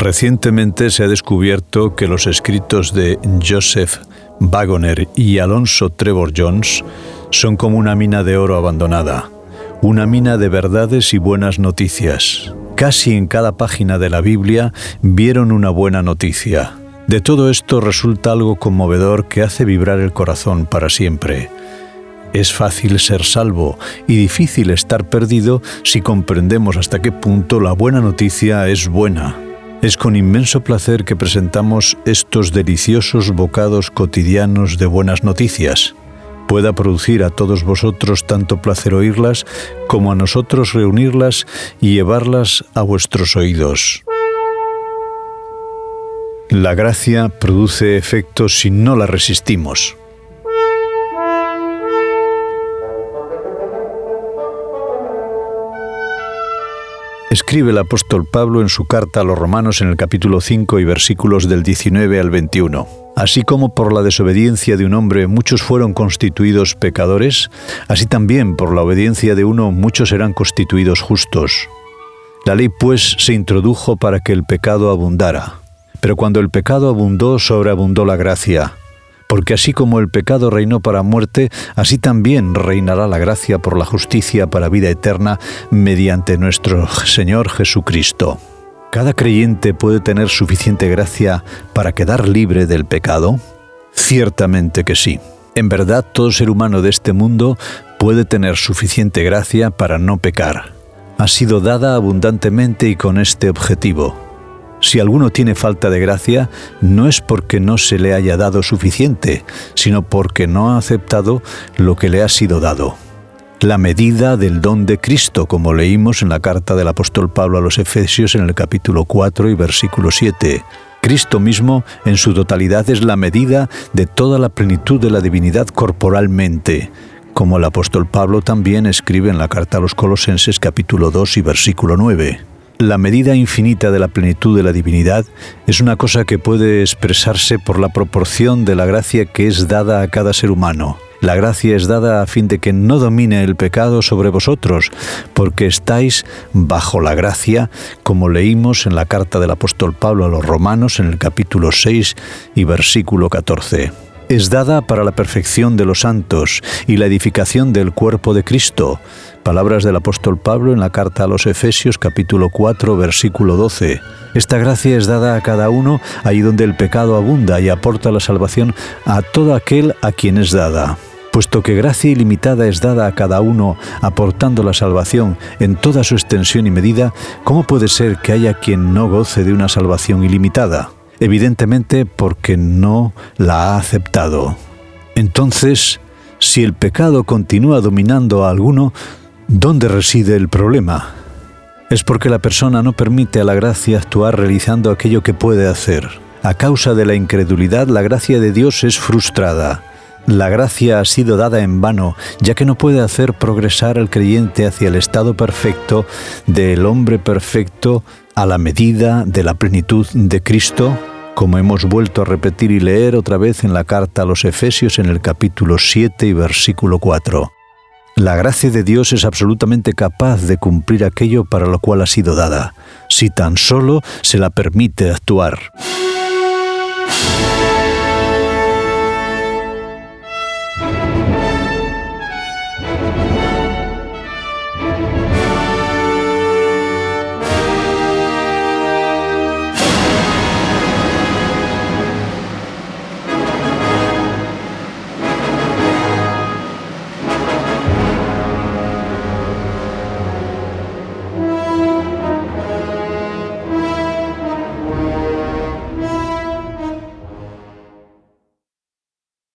Recientemente se ha descubierto que los escritos de Joseph Waggoner y Alonzo Trevor Jones son como una mina de oro abandonada, una mina de verdades y buenas noticias. Casi en cada página de la Biblia vieron una buena noticia. De todo esto resulta algo conmovedor que hace vibrar el corazón para siempre. Es fácil ser salvo y difícil estar perdido si comprendemos hasta qué punto la buena noticia es buena. Es con inmenso placer que presentamos estos deliciosos bocados cotidianos de buenas noticias. Pueda producir a todos vosotros tanto placer oírlas como a nosotros reunirlas y llevarlas a vuestros oídos. La gracia produce efecto si no la resistimos. Escribe el apóstol Pablo en su carta a los Romanos en el capítulo 5 y versículos del 19 al 21. Así como por la desobediencia de un hombre muchos fueron constituidos pecadores, así también por la obediencia de uno muchos serán constituidos justos. La ley pues se introdujo para que el pecado abundara. Pero cuando el pecado abundó, sobreabundó la gracia. Porque así como el pecado reinó para muerte, así también reinará la gracia por la justicia para vida eterna mediante nuestro Señor Jesucristo. ¿Cada creyente puede tener suficiente gracia para quedar libre del pecado? Ciertamente que sí. En verdad, todo ser humano de este mundo puede tener suficiente gracia para no pecar. Ha sido dada abundantemente y con este objetivo. Si alguno tiene falta de gracia, no es porque no se le haya dado suficiente, sino porque no ha aceptado lo que le ha sido dado. La medida del don de Cristo, como leímos en la carta del apóstol Pablo a los Efesios en el capítulo 4 y versículo 7. Cristo mismo, en su totalidad, es la medida de toda la plenitud de la divinidad corporalmente, como el apóstol Pablo también escribe en la carta a los Colosenses capítulo 2 y versículo 9. La medida infinita de la plenitud de la divinidad es una cosa que puede expresarse por la proporción de la gracia que es dada a cada ser humano. La gracia es dada a fin de que no domine el pecado sobre vosotros, porque estáis bajo la gracia, como leímos en la carta del apóstol Pablo a los Romanos en el capítulo 6 y versículo 14. Es dada para la perfección de los santos y la edificación del cuerpo de Cristo. Palabras del apóstol Pablo en la carta a los Efesios capítulo 4 versículo 12. Esta gracia es dada a cada uno ahí donde el pecado abunda y aporta la salvación a todo aquel a quien es dada. Puesto que gracia ilimitada es dada a cada uno aportando la salvación en toda su extensión y medida, ¿cómo puede ser que haya quien no goce de una salvación ilimitada? Evidentemente porque no la ha aceptado. Entonces, si el pecado continúa dominando a alguno, ¿dónde reside el problema? Es porque la persona no permite a la gracia actuar realizando aquello que puede hacer. A causa de la incredulidad, la gracia de Dios es frustrada. La gracia ha sido dada en vano, ya que no puede hacer progresar al creyente hacia el estado perfecto del hombre perfecto a la medida de la plenitud de Cristo, como hemos vuelto a repetir y leer otra vez en la carta a los Efesios en el capítulo 7 y versículo 4. La gracia de Dios es absolutamente capaz de cumplir aquello para lo cual ha sido dada, si tan solo se la permite actuar.